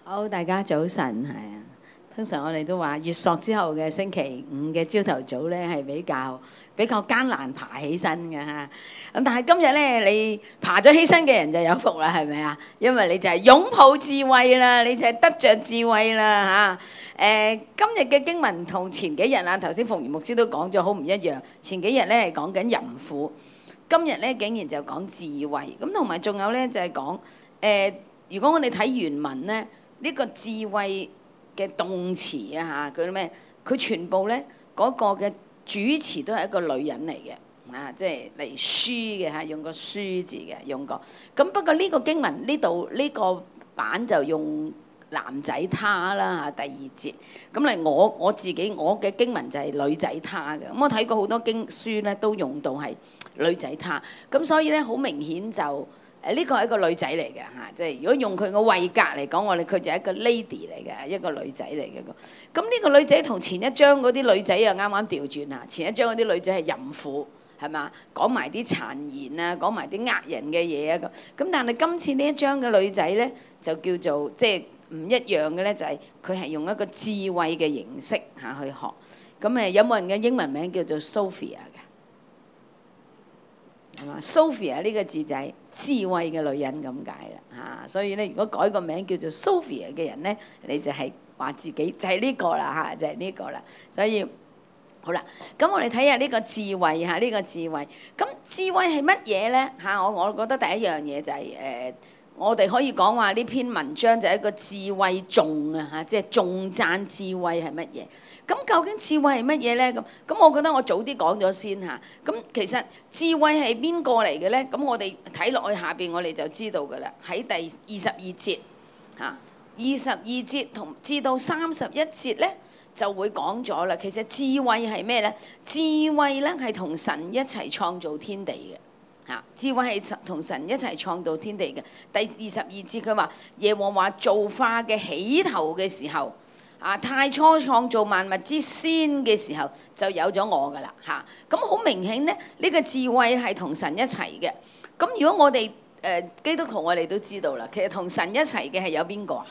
好，大家早晨，係啊。通常我哋都話月朔之後嘅星期五嘅朝頭早咧係比較艱難爬起身嘅嚇。咁但係今日咧，你爬咗起身嘅人就有福啦，係咪啊？因為你就係擁抱智慧啦，你就係得着智慧啦嚇。今日嘅經文同前幾日啊，頭先馮賢牧師都講咗好唔一樣。前幾日咧係講緊淫婦，今日咧竟然就講智慧。咁同埋仲有咧就係講如果我哋睇原文咧，呢個智慧嘅動詞啊嚇，佢咩？佢全部咧嗰個嘅主詞都係一個女人嚟嘅啊，即係嚟書嘅嚇，用個書字嘅用過。咁不過呢個經文呢度呢個版就用男仔他啦嚇，第二節。咁嚟我自己我嘅經文就係女仔他嘅。咁我睇過好多經書咧，都用到係女仔他。咁所以咧好明顯就。呢個係一個女仔嚟嘅嚇，即係如果用佢個位格嚟講，佢就係一個 lady 嚟嘅，一個女仔嚟嘅。咁呢個女仔同前一章嗰啲女仔又啱啱調轉嚇，前一章嗰啲女仔係淫婦，係嘛？講埋啲讒言啊，講埋啲呃人嘅嘢啊咁。但係今次呢一章嘅女仔咧，就叫做即係唔一樣嘅咧，就係佢係用一個智慧嘅形式嚇去學。咁有冇人嘅英文名叫做 Sophia 嘅？係嘛 ？Sophia 呢個字就係智慧嘅女人咁解啦嚇，所以咧如果改個名叫做 Sophia 嘅人咧，你就係話自己就係呢個啦嚇，就係呢個啦。所以好啦，咁我哋睇下呢個智慧嚇，呢個智慧。咁智慧係乜嘢咧嚇？我覺得第一樣嘢就係我哋可以講話呢篇文章就係一個智慧頌啊嚇，即係頌讚智慧係乜嘢？咁究竟智慧係乜嘢咧？咁我覺得我早啲講咗先嚇。咁其實智慧係邊個嚟嘅咧？咁我哋睇落去下邊，我哋就知道㗎啦。喺第22節嚇，22節同至到31節咧，就會講咗啦。其實智慧係咩咧？智慧咧係同神一齊創造天地嘅嚇。智慧係同神一齊創造天地嘅。第22節佢話耶和華造化嘅起頭嘅時候。太初創造萬物之先嘅時候就有咗我㗎啦嚇，咁好明顯咧，呢個智慧係同神一齊嘅。咁如果我哋基督徒，我哋都知道啦，其實同神一齊嘅係有邊個啊？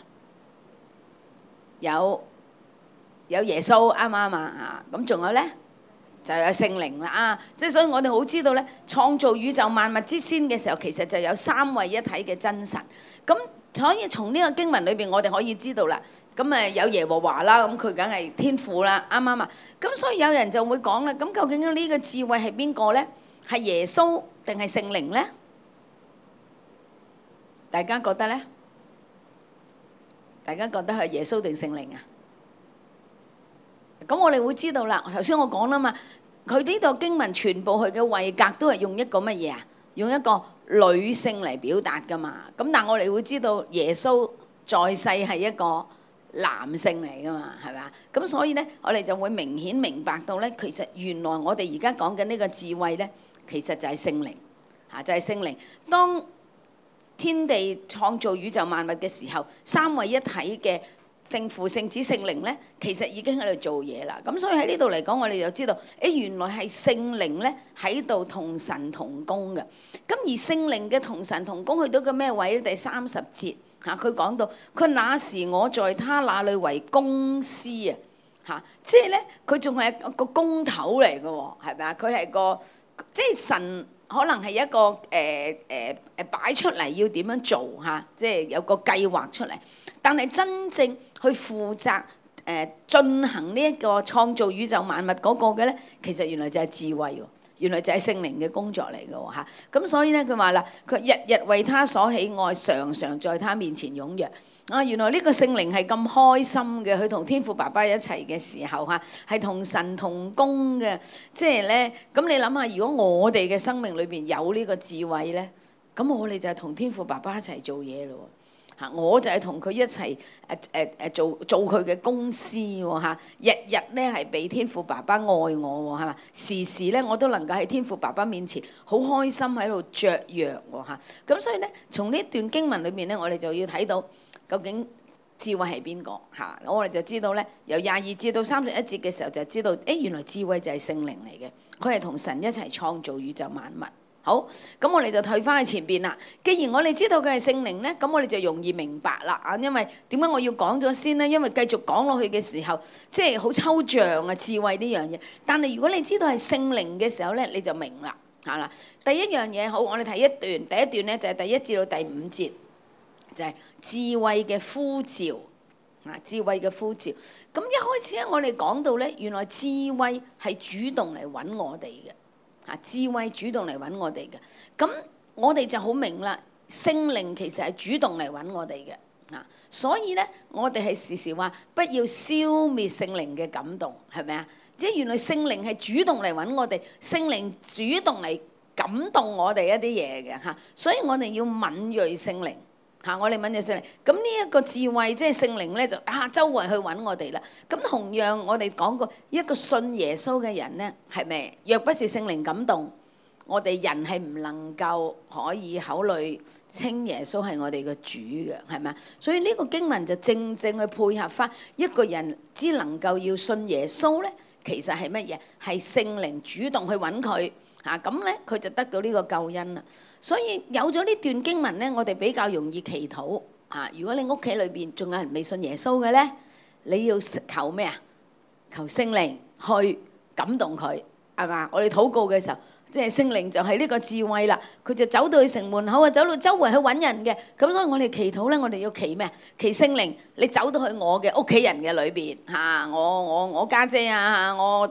有耶穌啱唔啱啊？咁仲有咧就有聖靈啦啊！即係所以我哋好知道咧，創造宇宙萬物之先嘅時候，其實就有三位一體嘅真神。咁所以從呢個經文裏邊，我哋可以知道啦。咁有耶和華啦，咁佢梗係天父啦，啱唔啱啊？咁所以有人就會講啦，咁究竟呢個智慧係邊個咧？係耶穌定係聖靈咧？大家覺得咧？大家覺得係耶穌定聖靈啊？咁我哋會知道啦。頭先我講啦嘛，佢呢度經文全部佢嘅位格都係用一個乜嘢啊？用一個女性嚟表達噶嘛。咁但係我哋會知道耶穌在世係一個男性嚟噶嘛，係咪啊？咁所以咧，我哋就會明顯明白到咧，其實原來我哋而家講緊呢個智慧咧，其實就係聖靈嚇，就係聖靈。當天地創造宇宙萬物嘅時候，三位一體嘅聖父、聖子、聖靈咧，其實已經喺度做嘢啦。咁所以喺呢度嚟講，我哋就知道，原來係聖靈咧喺度同神同工嘅。咁而聖靈嘅同神同工去到個咩位咧？第30節。佢講到佢那時我在他那裏為公司啊，即係咧佢仲係一個工頭嚟嘅喎，係咪啊？佢係個即係神可能係一個擺出嚟要點樣做嚇，即係有個計劃出嚟，但係真正去負責進行呢一個創造宇宙萬物嗰個嘅咧，其實原來就係智慧喎。原來就係聖靈嘅工作嚟嘅喎嚇，咁所以咧佢話啦，佢日日為他所喜愛，常常在他面前踴躍。原來呢個聖靈係咁開心嘅，佢同天父爸爸一齊嘅時候嚇，係同神同工嘅。即係咧，咁你諗下，如果我哋嘅生命裏邊有呢個智慧咧，咁我哋就係同天父爸爸一齊做嘢咯。我就係同佢一齊做佢嘅公司喎嚇，日日咧係俾天父爸爸愛我喎，係嘛？時時咧我都能夠喺天父爸爸面前好開心喺度雀躍喎嚇。咁所以咧，從呢段經文裏面咧，我哋就要睇到究竟智慧係邊個嚇？我哋就知道咧，由22節到31節嘅時候就知道，原來智慧就係聖靈嚟嘅，佢係同神一齊創造宇宙萬物。 好，咁我哋就退翻去前邊啦。既然我哋知道佢係聖靈咧，咁我哋就容易明白啦啊！因為點解我要講咗先咧？因為繼續講落去嘅時候，即係好抽象啊，智慧呢樣嘢。但係如果你知道係聖靈嘅時候咧，你就明啦嚇啦。第一樣嘢好，我哋睇一段，第一段咧就係第1至到第5節，就係智慧嘅呼召啊！智慧嘅呼召。咁一開始咧，我哋講到咧，原來智慧係主動嚟揾我哋嘅。智慧主動嚟揾我哋嘅，咁我哋就好明啦。聖靈其實係主動嚟揾我哋嘅，所以咧我哋係時時話不要消滅聖靈嘅感動，係咪啊？即係原來聖靈係主動嚟揾我哋，聖靈主動嚟感動我哋一啲嘢嘅嚇，所以我哋要敏鋭聖靈。我哋問嘢聖靈，咁呢一個智慧即係聖靈咧，就周圍去揾我哋啦。咁同樣我哋講過一個信耶穌嘅人咧，係咪？若不是聖靈感動，我哋人係唔能夠可以考慮稱耶穌係我哋嘅主嘅，係咪？所以呢個經文就正正去配合翻一個人只能夠要信耶穌咧，其實係乜嘢？係聖靈主動去揾佢嚇，咁咧佢就得到呢個救恩啦。所以有咗呢段經文咧，我哋比較容易祈禱嚇。如果你屋企裏邊仲有人未信耶穌嘅咧，你要求咩啊？求聖靈去感動佢，係嘛？我哋禱告嘅時候，即係聖靈就係呢個智慧啦。佢就走到去城門口啊，走到周圍去揾人嘅。咁所以我哋祈禱咧，我哋要祈咩？祈聖靈，你走到去我嘅屋企人嘅裏邊嚇，我家姐啊，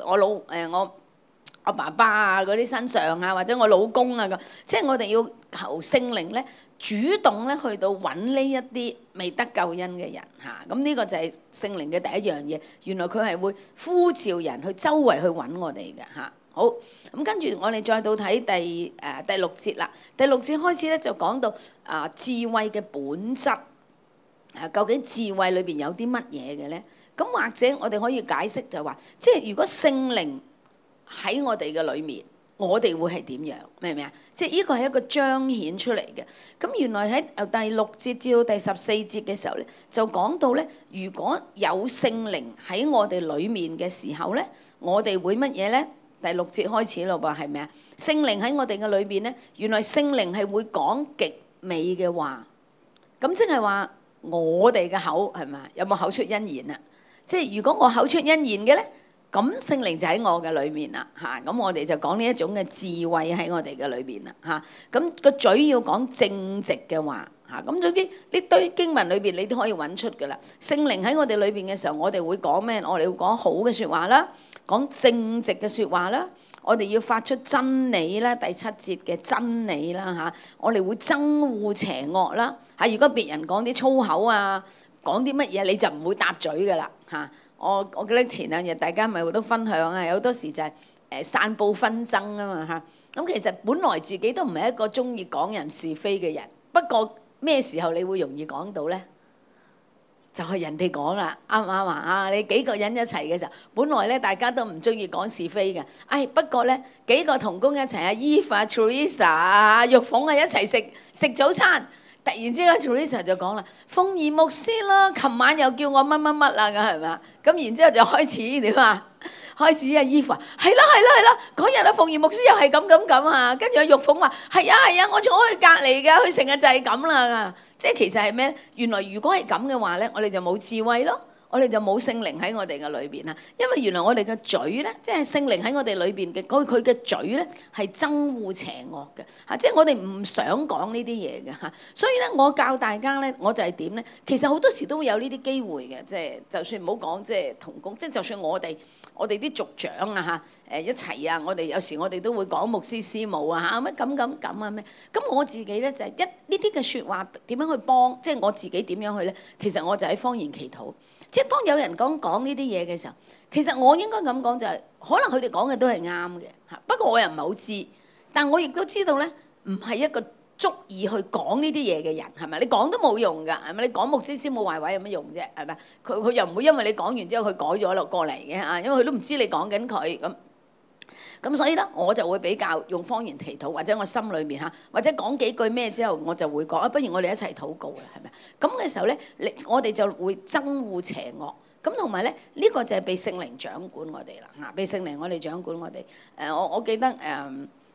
我爸爸啊嗰啲身上啊，或者我老公啊咁，即係我哋要求聖靈咧主動咧去到揾呢一啲未得救恩嘅人嚇，咁呢個就係聖靈嘅第一樣嘢。原來佢係會呼召人去周圍去揾我哋嘅嚇。好，咁跟住我哋再到睇第6節啦。第6節開始咧就講到智慧嘅本質，究竟智慧裏邊有啲乜嘢嘅咧？咁或者我哋可以解釋就話，即係如果聖靈喺我哋嘅裏面，我哋會係點樣？明唔明啊？即係呢個係一個彰顯出嚟嘅。咁原來喺由第6節至到第14節嘅時候咧，就講到咧，如果有聖靈喺我哋裏面嘅時候咧，我哋會乜嘢咧？第6節開始咯噃，係咪啊？聖靈喺我哋嘅裏邊咧，原來聖靈係會講極美嘅話。咁即係話我哋嘅口係咪啊？有冇口出恩言啊？即係如果我口出恩言嘅咧，咁聖靈就喺我嘅裏面啦嚇，咁我哋就講呢一種嘅智慧喺我哋嘅裏邊啦嚇，咁個嘴要講正直嘅話嚇，咁總之呢堆經文裏邊你都可以揾出噶啦。聖靈喺我哋裏邊嘅時候，我哋會講咩？我哋會講好嘅説話啦，講正直嘅説話啦，我哋要發出真理啦，第7節嘅真理啦嚇，我哋會憎惡邪惡啦嚇。如果別人講啲粗口啊，講啲乜嘢，你就唔會答嘴噶啦嚇。我記得前2日大家咪好多分享啊，有好多時就係散佈紛爭啊嘛嚇。咁其實本來自己都唔係一個中意講人是非嘅人，不過咩時候你會容易講到咧？就係人哋講啦，啱唔啱啊？你幾個人一齊嘅時候，本來咧大家都唔中意講是非嘅，不過咧幾個同工一齊啊，Eva、Teresa 啊、玉鳳啊一齊食早餐。突然之間 Teresa 就講啦，鳳儀牧師啦，琴晚又叫我乜乜乜啦，咁係咪啊？咁然之後就開始點啊？開始啊，Eva 係啦，嗰日啊鳳儀牧師又係咁啊，跟住阿玉鳳話係啊，我坐喺佢隔離㗎，佢成日就係咁啦。即係其實係咩？原來如果係咁嘅話咧，我哋就冇智慧咯。我哋就冇聖靈喺我哋嘅裏邊啦，因為原來我哋嘅嘴咧，即係聖靈喺我哋裏邊嘅，佢嘅嘴咧係憎惡邪惡嘅嚇，即係我哋唔想講呢啲嘢嘅嚇，所以咧我教大家咧，我就係點咧，其實好多時都會有呢啲機會嘅，即係就算唔好講即係同工，即係就算我哋啲族長啊嚇一齊啊，我哋有時我哋都會講牧師師母啊嚇乜咁啊咩，咁我自己咧就係呢啲嘅説話點樣去幫，即係我自己點樣去咧，其實我就喺方言祈禱。即係當有人講呢啲嘢嘅時候，其實我應該咁講就係，可能佢哋講嘅都係啱嘅嚇。不過我又唔係好知，但我亦都知道咧，唔係一個足以去講呢啲嘢嘅人，係咪？你講都冇用㗎，係咪？你講牧師師母壞話有乜用啫？係咪？佢又唔會因為你講完之後佢改咗落過嚟嘅嚇，因為佢都唔知你講緊佢咁。咁所以咧，我就會比較用方言祈禱，或者我心裏面嚇，或者講幾句咩之後，我就會講不如我哋一齊禱告啦，係咪？咁嘅時候咧，我哋就會憎惡邪惡。咁同埋咧，呢個就係被聖靈掌管我哋啦嚇，被聖靈我哋掌管我哋。我記得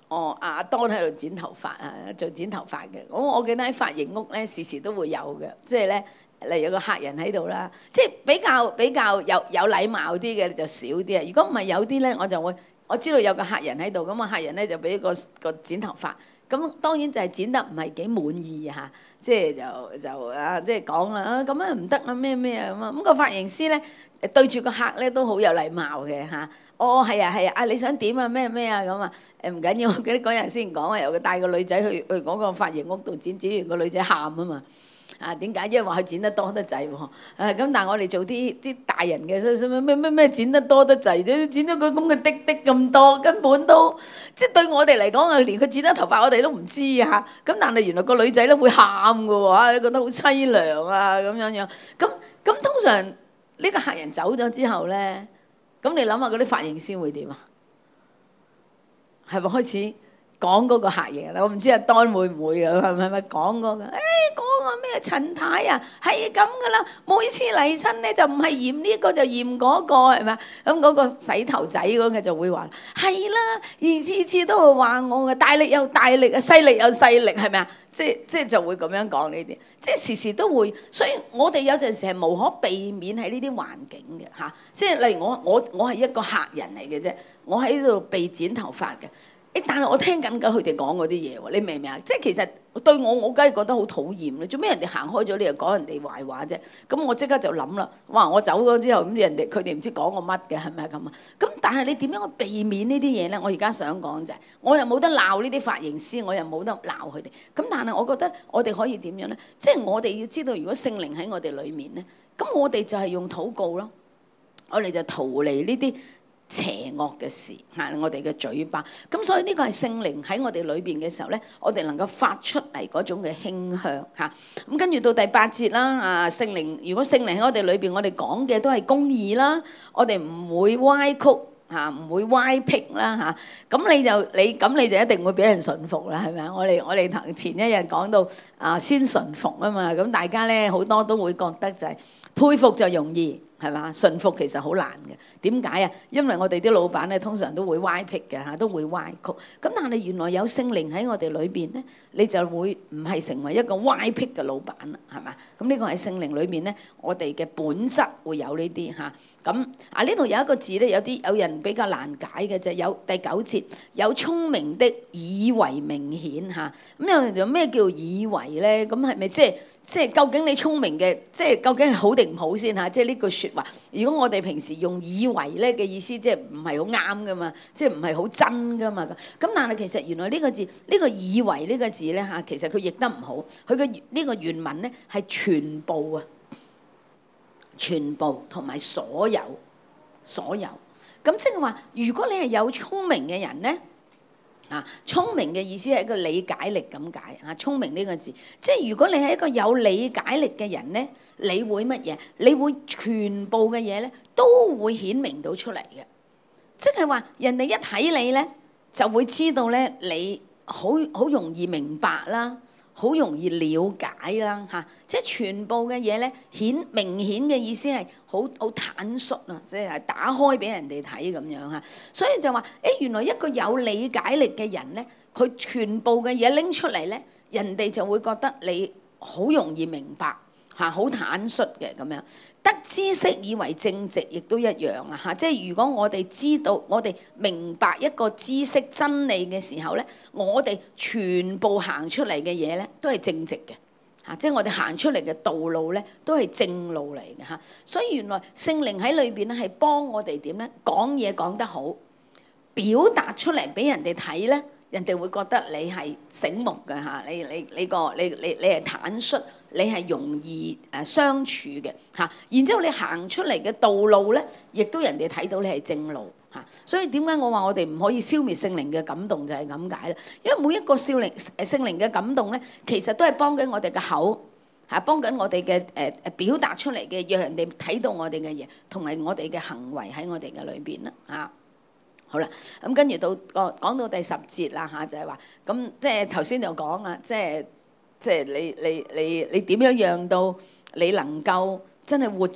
阿當喺度剪頭髮啊，做剪頭髮嘅。我記得喺髮型屋咧，時時都會有嘅，即係咧，例如有個客人喺度啦，即係比較有禮貌啲嘅就少啲啊。如果唔係有啲咧，我知道有個客人喺度，咁啊客人咧就俾個剪頭髮，咁當然就係剪得唔係幾滿意嚇，即係即係講啦，咁樣唔得啊咩啊咁啊，咁個髮型師咧對住個客咧都好有禮貌嘅嚇。係啊，你想點啊咩啊咁啊？唔緊要，我記得嗰日先講啊，有個帶個女仔去嗰個髮型屋度剪完個女仔喊啊嘛。點解？因為話佢剪得多得滯喎。咁但係我哋做啲大人嘅，咩剪得多得滯啫？剪咗個咁嘅滴咁多，根本都即係對我哋嚟講啊，連佢剪得頭髮我哋都唔知啊。咁但係原來個女仔咧會喊㗎喎，覺得好凄涼啊咁樣。咁通常呢個客人走咗之後咧，咁你諗下嗰啲髮型師會點啊？係咪開始講嗰個客嘢啦？我唔知阿當會唔會啊？係咪講嗰個？嗰個咩陳太啊，係咁噶啦！每次嚟親咧就唔係嫌呢個就嫌嗰個，係咪？咁嗰個洗頭仔嗰個就會話係啦，而次都會話我嘅，大力又大力啊，細力又細力，係咪啊？即係就會咁樣講呢啲，即係時時都會。所以我哋有陣時係無可避免喺呢啲環境嘅嚇。即係例如我係一個客人嚟嘅啫，我喺度被剪頭髮嘅。但係我聽緊佢哋講嗰啲嘢喎，你明唔明啊？即係其實對我梗係覺得好討厭啦！做咩人哋行開咗，你又講人哋壞話啫？咁我即刻就諗啦，哇！我走咗之後，咁佢哋唔知講我乜嘅，係咪咁啊？咁但係你點樣去避免呢啲嘢咧？我而家想講就係，我又冇得鬧呢啲髮型師，我又冇得鬧佢哋。咁但係我覺得我哋可以點樣咧？即係我哋要知道，如果聖靈喺我哋裡面咧，咁我哋就係用禱告咯，我哋就逃離呢啲邪惡嘅事嚇，我哋嘅嘴巴。咁所以呢個係聖靈喺我哋裏邊嘅時候咧，我哋能夠發出嚟嗰種嘅馨香嚇。咁跟住到第8節啦，聖靈如果聖靈喺我哋裏邊，我哋講嘅都係公義啦，我哋唔會歪曲嚇，唔會歪僻啦嚇。咁你就一定會俾人順服啦，係咪啊？我哋前一日講到先順服啊嘛，咁大家咧好多都會覺得就係佩服就容易。係嘛？順服其實好難嘅。點解啊？因為我哋啲老闆咧，通常都會歪僻嘅嚇，都會歪曲。咁但係原來有聖靈喺我哋裏邊咧，你就會唔係成為一個歪僻嘅老闆啦，係嘛？咁呢個喺聖靈裏面咧，我哋嘅本質會有呢啲嚇。咁呢度有一個字咧，有人比較難解嘅就係有第9節，有聰明的以為明顯嚇。咁有人就咩叫以為咧？咁係咪即係究竟你聰明嘅，即係究竟係好定唔好先嚇？即係呢句説話，如果我哋平時用以為咧嘅意思，即係唔係好啱噶嘛？即係唔係好真噶嘛？咁但係其實原來呢個字，呢個以為呢個字咧嚇，其實佢譯得唔好。佢嘅呢個原文咧係全部啊，全部同埋所有。咁即係話，如果你係有聰明嘅人咧。聰明嘅意思係一個理解力咁解嚇。聰明呢個字，即係如果你係一個有理解力嘅人咧，你會乜嘢？你會全部嘅嘢咧都會顯明到出嚟嘅。即係話人哋一睇你咧，就會知道咧你好容易明白啦，好容易了解啦嚇。即係全部嘅嘢咧明顯嘅意思係好坦率啊，即係打開俾人哋睇咁樣嚇。所以就話原來一個有理解力嘅人咧，佢全部嘅嘢拎出嚟咧，人哋就會覺得你好容易明白嚇，好坦率嘅咁樣。得知識以為正直，亦都一樣啊嚇。即係如果我哋知道，我哋明白一個知識真理嘅時候咧，我哋全部行出嚟嘅嘢咧都係正直嘅嚇。即係我哋行出嚟嘅道路咧都係正路嚟嘅嚇。所以原來聖靈喺裏邊咧係幫我哋點咧講嘢講得好，表達出嚟俾人哋睇咧，人哋會覺得你係醒目嘅嚇。你係坦率。你係容易相處嘅嚇，然之後你行出嚟嘅道路咧，亦都人哋睇到你係正路嚇。所以點解我話我哋唔可以消滅聖靈嘅感動就係咁解啦。因為每一個聖靈嘅感動咧，其實都係幫緊我哋嘅口嚇，幫緊我哋嘅表達出嚟嘅，讓人哋睇到我哋嘅嘢，同埋我哋嘅行為喺我哋嘅裏邊啦嚇。好啦，咁跟住講到第10節啦嚇，就係話咁，即係頭先就講啊，即係你點樣讓到你能夠真係活出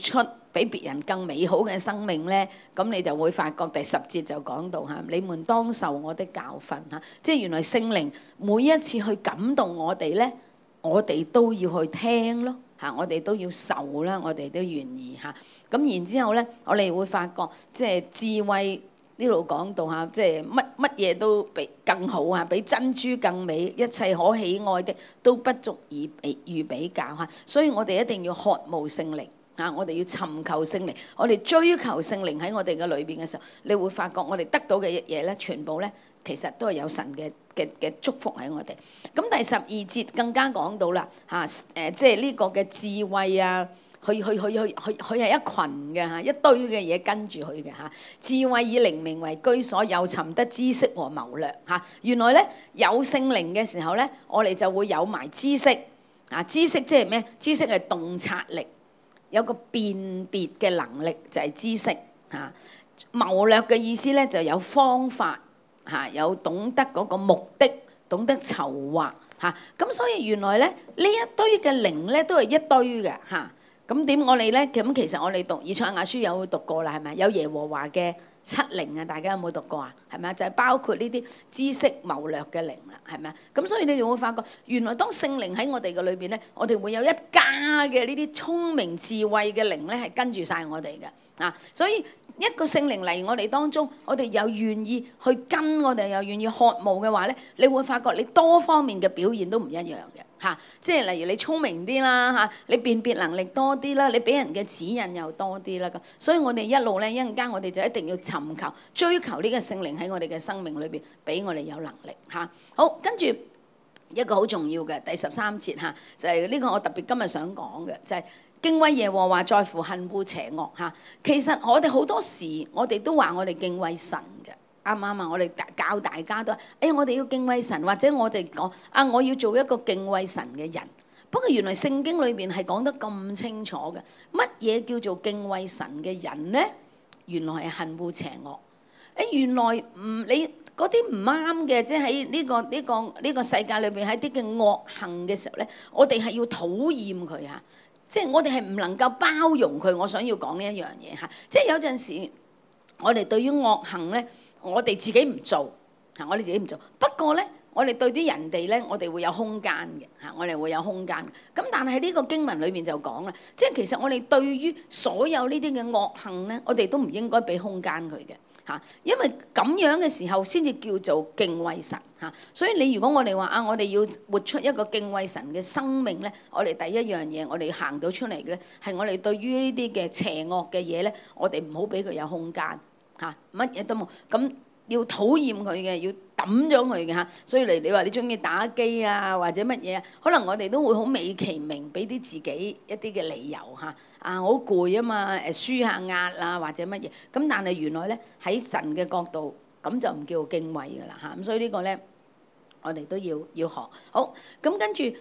比別人更美好嘅生命咧，咁你就會發覺第10節就講到嚇，你們當受我的教訓嚇，即係原來聖靈每一次去感動我哋咧，我哋都要去聽咯嚇，我哋都要受啦，我哋都願意嚇。咁然之後咧，我哋會發覺即係智慧呢度講到嚇，即係乜嘢都比更好啊，比珍珠更美，一切可喜愛的都不足以與比較嚇。所以我哋一定要渴慕聖靈。我哋要尋求聖靈，我哋追求聖靈喺我哋嘅裏邊嘅時候，你會發覺我哋得到嘅嘢咧，全部咧其實都係有神嘅祝福喺我哋。咁第12節更加講到啦即係呢個嘅智慧啊，佢係一群嘅嚇，一堆嘅嘢跟住佢嘅嚇。智慧以靈明為居所，又尋得知識和謀略嚇。原來咧有聖靈嘅時候咧，我哋就會有埋知識啊。知識即係咩？知識係洞察力。有個辨別嘅能力就係知識嚇，謀略嘅意思咧就有方法嚇，有懂得嗰個目的，懂得籌劃嚇。咁所以原來咧呢一堆嘅靈咧都係一堆嘅嚇。咁點我哋咧？咁其實我哋讀以賽亞書有讀過啦，係咪？有耶和華嘅7靈啊，大家有冇讀過啊？係咪啊？就係包括呢啲知識謀略嘅靈啦，係咪啊？咁所以你就會發覺，原來當聖靈喺我哋嘅裏邊咧，我哋會有一家嘅呢啲聰明智慧嘅靈咧，係跟住晒我哋嘅啊。所以一個聖靈嚟我哋當中，我哋又願意去跟，我哋又願意渴慕嘅話咧，你會發覺你多方面嘅表現都唔一樣嘅。即係例如你聰明啲啦你辨別能力多啲啦，你俾人嘅指引又多啲啦咁，所以我哋一路咧一陣間我哋就一定要尋求追求呢個聖靈喺我哋嘅生命裏邊，俾我哋有能力好，跟住一個好重要嘅第13節就係呢個我特別今日想講嘅，就係敬畏耶和華在乎恨惡邪惡其實我哋好多時我哋都話我哋敬畏神嘅。啱唔啱啊？我哋教大家都話，我哋要敬畏神，或者我哋講我要做一個敬畏神嘅人。不過原來聖經裏邊係講得咁清楚嘅，乜嘢叫做敬畏神嘅人呢？原來係恨惡邪惡。原來你嗰啲唔啱嘅，即係喺呢個世界裏邊喺啲嘅惡行嘅時候咧，我哋係要討厭佢即係我哋係唔能夠包容佢。我想要講呢一樣嘢即係有陣時我哋對於惡行咧。我哋自己唔做我哋自己唔做。不過咧，我哋對啲人哋咧，我哋會有空間嘅我哋會有空間。咁但係呢個經文裏邊就講啦，即係其實我哋對於所有呢啲嘅惡行咧，我哋都唔應該俾空間佢嘅因為咁樣嘅時候先至叫做敬畏神所以你如果我哋話我哋要活出一個敬畏神嘅生命咧，我哋第一樣嘢，我哋行到出嚟嘅咧，係我哋對於呢啲嘅邪惡嘅嘢咧，我哋唔好俾佢有空間。乜嘢都冇，咁要討厭佢嘅，要抌咗佢嘅所以你話你中意打機啊，或者乜嘢，可能我哋都會好美其名俾啲自己一啲嘅理由好攰啊嘛，舒下壓啊或者乜嘢，咁但係原來咧喺神嘅角度，咁就唔叫敬畏噶啦咁所以呢個咧我哋都要學好。咁跟住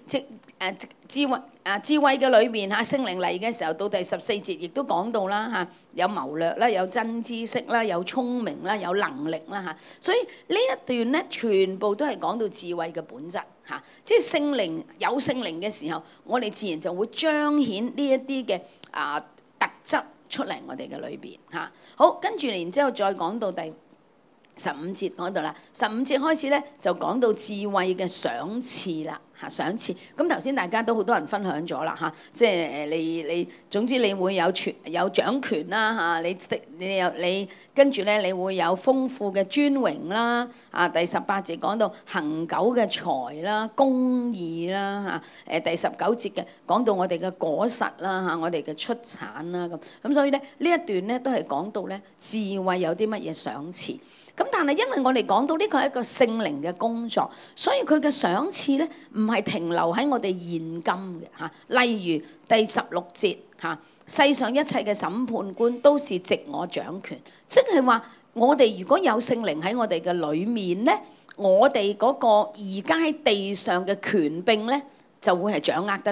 智慧嘅裏面聖靈嚟嘅時候，到第14節亦都講到啦有謀略啦，有真知識啦，有聰明啦，有能力啦所以呢一段咧全部都係講到智慧嘅本質即係聖靈有聖靈嘅時候，我哋自然就會彰顯呢一啲嘅特質出嚟我哋嘅裏邊好，跟住然之後再講到第15節講到啦，15節開始咧就講到智慧嘅賞賜啦賞賜。咁頭先大家都好多人分享咗啦即係你總之你會有掌權啦你跟住咧你會有豐富嘅尊榮啦第18節講到恆久嘅財啦、公義啦第19節嘅講到我哋嘅果實啦我哋嘅出產啦咁所以咧呢一段咧都係講到咧智慧有啲乜嘢賞賜。咁但係因為我哋講到呢個係一個聖靈嘅工作，所以佢嘅賞賜咧唔係停留喺我哋現今嘅例如第16節世上一切嘅審判官都是藉我掌權，即係話我哋如果有聖靈喺我哋嘅裏面咧，我哋嗰個而家喺地上嘅權柄咧就會係掌握得到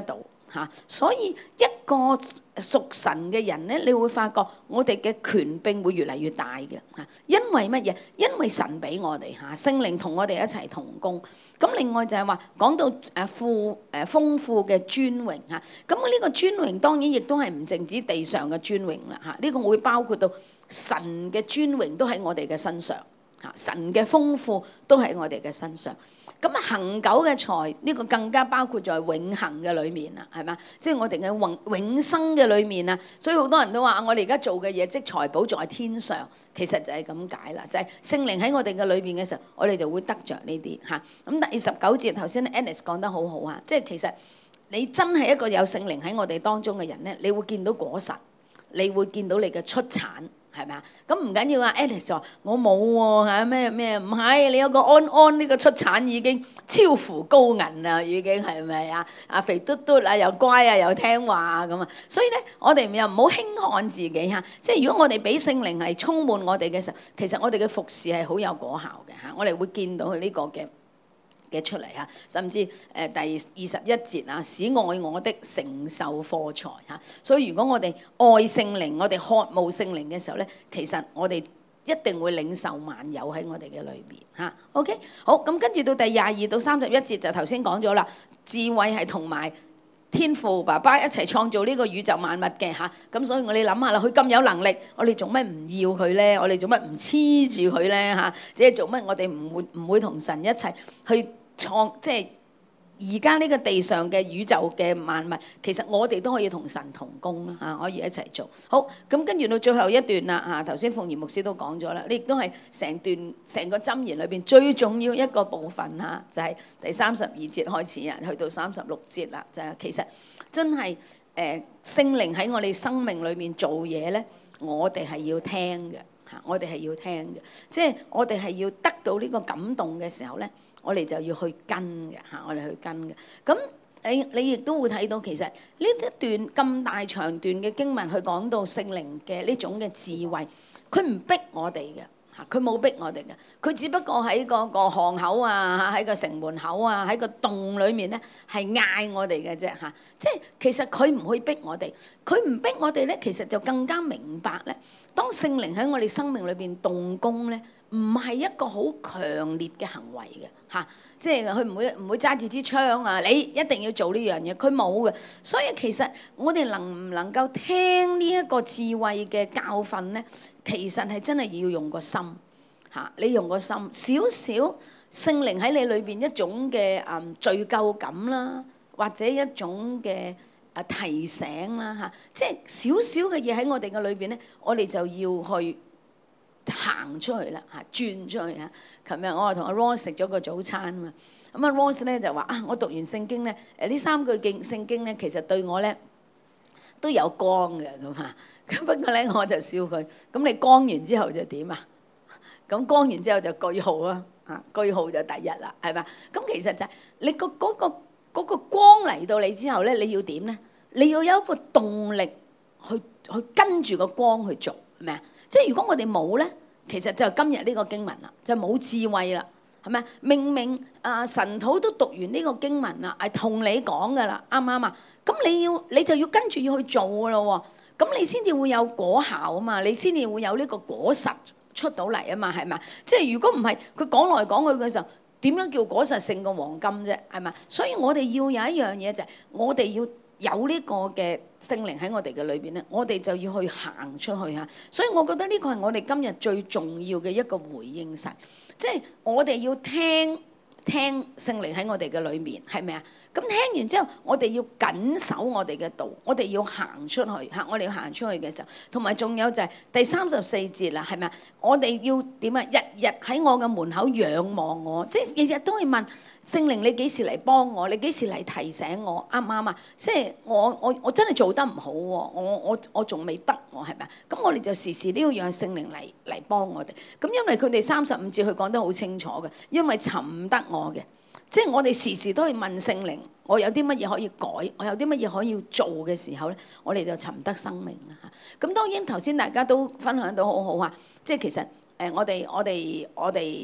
所以一個屬神嘅人咧，你會發覺我哋嘅權柄會越嚟越大嘅嚇。因為乜嘢？因為神俾我哋嚇，聖靈同我哋一齊同工。咁另外就係話講到豐富嘅尊榮嚇。咁呢個尊榮當然亦都係唔淨止地上嘅尊榮啦嚇。呢個會包括到神嘅尊榮都喺我哋嘅身上嚇，神嘅豐富都喺我哋嘅身上。咁恆久嘅財呢個更加包括在永恆嘅裏面啦，係嘛？即係我哋嘅永生嘅裏面啊，所以好多人都話我哋而家做嘅嘢積財寶在天上，其實就係咁解啦，就係聖靈喺我哋嘅裏邊嘅時候，我哋就會得着呢啲嚇。咁第19節頭先 Alice 講得好好啊，即係其實你真係一個有聖靈喺我哋當中嘅人咧，你會見到果實，你會見到你嘅出產。係咪啊？咁唔緊要啊 Alice 就話我冇喎嚇，咩唔係，你有個安呢個出產已經超乎高銀啦，已經係咪啊？啊肥嘟嘟啊，又乖啊，又聽話啊咁啊，所以咧我哋又唔好輕看自己嚇。即係如果我哋俾聖靈係充滿我哋嘅時候，其實我哋嘅服侍係好有果效嘅嚇。我哋會見到佢呢個嘅出嚟嚇，甚至第21節啊，使愛我的承受貨財嚇。所以如果我哋愛聖靈，我哋渴慕聖靈嘅時候咧，其實我哋一定會領受萬有喺我哋嘅裏面嚇。OK， 好，咁跟住到第22到31節就頭先講咗啦，智慧係同埋天父爸爸一齊創造呢個宇宙萬物嘅嚇。咁所以我哋諗下啦，佢咁有能力，我哋做咩唔要佢咧？我哋做乜唔黐住佢咧嚇？即係做乜我哋唔會同神一齊去創，即係而家呢個地上嘅宇宙嘅萬物，其實我哋都可以同神同工啦嚇，可以一齊做好。咁跟住到最後一段啦嚇，頭先鳳儀牧師都講咗啦，呢亦都係成個箴言裏邊最重要一個部分嚇，就係第32節開始啊，去到36節啦，就係其實真係聖靈喺我哋生命裏面做嘢咧，我哋係要聽嘅嚇，我哋係要聽嘅，即係我哋係要得到呢個感動嘅時候咧。我哋就要去跟嘅嚇，我哋去跟嘅。咁你亦都會睇到，其實呢一段咁大長段嘅經文，佢講到聖靈嘅呢種嘅智慧，佢唔逼我哋嘅嚇，佢冇逼我哋嘅，佢只不過喺個巷口啊，喺個城門口啊，喺個洞裡面咧，係嗌我哋嘅啫嚇。即係其實佢唔會逼我哋，佢唔逼我哋咧，其實就更加明白咧。當聖靈喺我哋生命裏邊動工咧，唔係一個好強烈嘅行為嘅嚇，即係佢唔會揸住支槍啊！你一定要做呢樣嘢，佢冇嘅。所以其實我哋能唔能夠聽呢一個智慧嘅教訓咧，其實係真係要用個心嚇。你用個心少少聖靈喺你裏邊一種嘅罪疚感啦，或者一種嘅提醒啦嚇，即係少少嘅嘢喺我哋嘅裏邊咧，我哋就要去行出去啦嚇，轉出去嚇。琴日我係同阿 Ross 食咗個早餐啊嘛，咁阿 Ross 咧就話啊，我讀完聖經咧，呢3句聖經咧，其實對我咧都有光嘅咁嚇。咁不過咧我就笑佢，咁你光完之後就點啊？咁光完之後就句號啦嚇，句號就第一啦，係嘛？咁其實就係你嗰個光嚟到你之後咧，你要點咧？你要有一個動力去跟住個光去做，係咪啊？即係如果我哋冇咧，其實就今日呢個經文啦，就冇智慧啦，係咪啊？明明神徒都讀完呢個經文啦，係同你講噶啦，啱唔啱啊？咁你就要跟住要去做噶咯喎，咁你先至會有果效啊嘛，你先至會有呢個果實出到嚟啊嘛，係咪？即係如果唔係佢講來講去嘅時候，點樣叫果實勝過黃金啫？係咪？所以我哋要有一樣嘢就係我哋要有呢個嘅聖靈喺我哋嘅裏邊咧，我哋就要去行出去嚇。所以我覺得呢個係我哋今日最重要嘅一個回應神，即係我哋要聽聖靈喺我哋嘅裏面，係咪啊？咁聽完之後，我哋要緊守我哋嘅道，我哋要行出去嚇，我哋要行出去嘅時候，同埋仲有就係第34節啦，係咪啊？我哋要點啊？日日喺我嘅門口仰望我，即係日日都會問聖靈你幾時嚟幫我？你幾時嚟提醒我？啱唔啱啊？即係我真係做得唔好喎，我仲未得喎，係咪啊？咁我哋就時時都要讓聖靈嚟幫我哋。咁因為佢哋35節佢講得好清楚嘅，因為尋唔得我嘅。即係我哋時時都係問聖靈，我有啲乜嘢可以改，我有啲乜嘢可以做嘅時候咧，我哋就尋得生命啦嚇。咁當然頭先大家都分享到好好嚇，即係其實我哋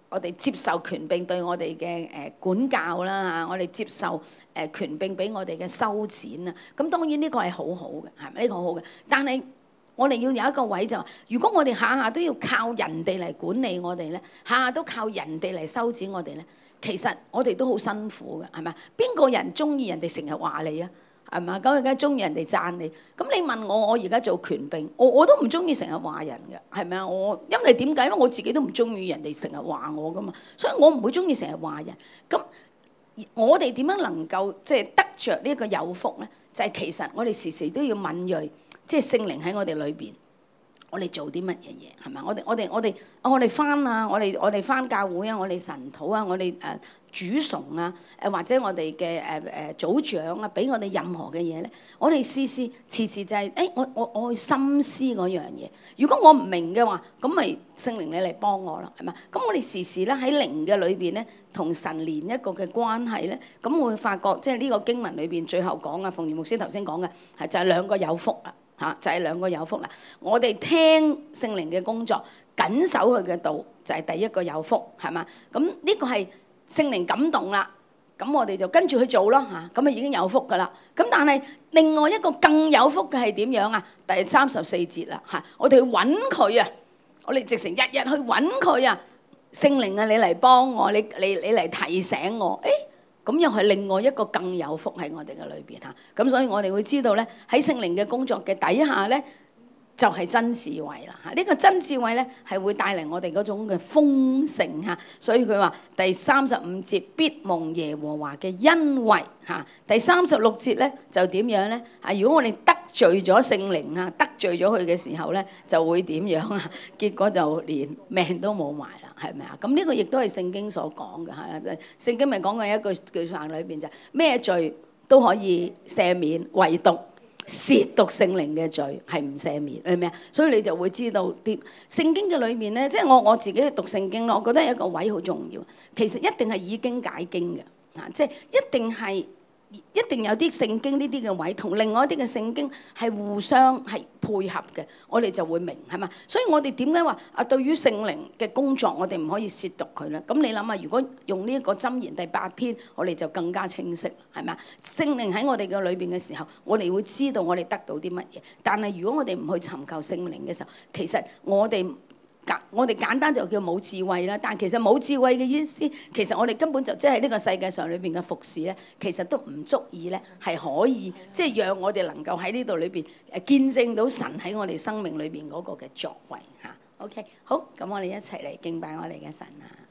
我哋接受權柄對我哋嘅管教啦嚇，我哋接受權柄俾我哋嘅修剪啊。咁當然呢個係好好嘅，係咪？呢個好好嘅。但係我哋要有一個位就話，如果我哋下下都要靠人哋嚟管理我哋咧，下下都靠人哋嚟修剪我哋咧，其實我哋都好辛苦嘅，係咪？邊個人中意人哋成日話你啊？係嘛？咁而家中意人哋讚你，咁你問我而家做權柄，我都唔中意成日話人嘅，係咪啊？因為點解？因為我自己都唔中意人哋成日話我噶嘛，所以我唔會中意成日話人。咁我哋點樣能夠即係得着呢一個有福咧？就係其實我哋時時都要敏鋭，即係聖靈喺我哋裏邊。我哋做啲乜嘢嘢係咪？我哋翻啊！我哋翻教會啊！我哋神禱啊！我哋主崇啊！或者我哋嘅組長啊，俾我哋任何嘅嘢咧，我哋時時就係我去深思嗰樣嘢。如果我唔明嘅話，咁咪聖靈你嚟幫我啦，係咪？咁我哋時時咧喺靈嘅裏邊咧，同神連一個嘅關係咧，咁我會發覺即係呢個經文裏邊最後講啊，馮元牧師頭先講嘅係就係兩個有福啊！嚇，就係兩個有福啦！我哋聽聖靈嘅工作，緊守佢嘅道，就係第一個有福，係嘛？咁呢個係聖靈感動啦，咁我哋就跟住去做咯嚇，咁啊已經有福噶啦。咁但係另外一個更有福嘅係點樣啊？第34節啦嚇，我哋去揾佢啊！我哋直情日日去揾佢啊！聖靈啊，你嚟幫我，你嚟提醒我，咁又係另外一個更有福喺我哋嘅裏邊嚇，咁所以我哋會知道咧，喺聖靈嘅工作嘅底下咧，就係真智慧啦嚇。呢個真智慧咧係會帶嚟我哋嗰種嘅豐盛嚇，所以佢話第35節必蒙耶和華嘅恩惠嚇。第36節咧就點樣咧？啊，如果我哋得罪咗聖靈啊，得罪咗佢嘅時候咧，就會點樣啊？結果就連命都冇埋啦，係咪啊？咁呢個亦都係聖經所講嘅嚇。聖經咪講過一句話裏邊就係咩罪都可以赦免，唯獨褻瀆聖靈嘅罪係唔赦免，係咪啊？所以你就會知道啲聖經嘅裏面咧，即係我自己去讀聖經咯，我覺得有一個位好重要。其實一定係以經解經嘅啊，即係一定有啲聖經呢啲嘅位同另外一啲嘅聖經係互相係配合嘅，我哋就會明係嘛。所以我哋點解話啊？對於聖靈嘅工作，我哋唔可以褻瀆佢咧。咁你諗下，如果用呢一個箴言第8篇，我哋就更加清晰，係咪啊？聖靈喺我哋嘅裏邊嘅時候，我哋會知道我哋得到啲乜嘢。但係如果我哋唔去尋求聖靈嘅時候，其實我哋簡單就叫冇智慧啦，但其實冇智慧嘅意思，其實我哋根本就即係呢個世界上裏邊嘅服侍咧，其實都唔足以咧係可以即係讓我哋能夠喺呢度裏邊見證到神喺我哋生命裏邊嗰個嘅作為嚇。OK， 好，咁我哋一齊嚟敬拜我哋嘅神啊！